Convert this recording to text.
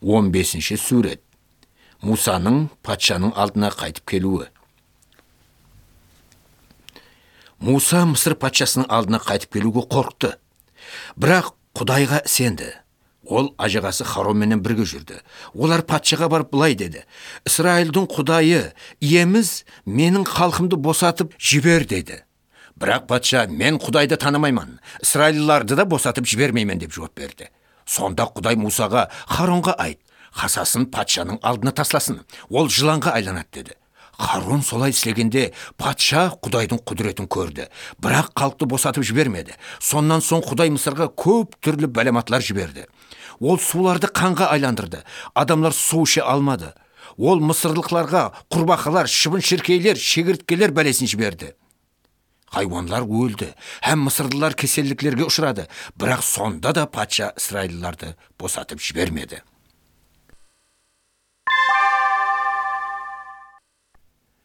15-ші сурет. Мусаның патшаның алдына қайтып келуі. Муса Мысыр патшасының алдына қайтып келуге қорқты. Бірақ Құдайға сенді. Ол ажығасы Харонменен бірге жүрді. Олар патшаға барып былай деді: Исраилдің Құдайы, иеміз менің халқымды босатып жібер деді. Бірақ патша: мен Құдайды танымаймын, Исраилдарды да босатып жібермеймін деп жауап берді. Сонда Құдай Мусаға: Харонға айт, хасасын патшаның алдына тасласын, ол жыланға айланады деді. Харон солай істегенде патша Құдайдың құдіретін көрді, бірақ халықты босатып жібермеді. Соннан соң Құдай Мысырға көп түрлі бәлематлар жіберді. Ол суларды қанға айландырды, адамлар су іше алмады. Ол мысырлықларға құрбақалар, шыбын-шіркейлер, шегірткелер бәлесін жіберді. Хайуанлар өлді, һәм мысырлылар кеселдіктерге ұшырады, бірақ сонда да патша Исраилдарды босатып жібермеді.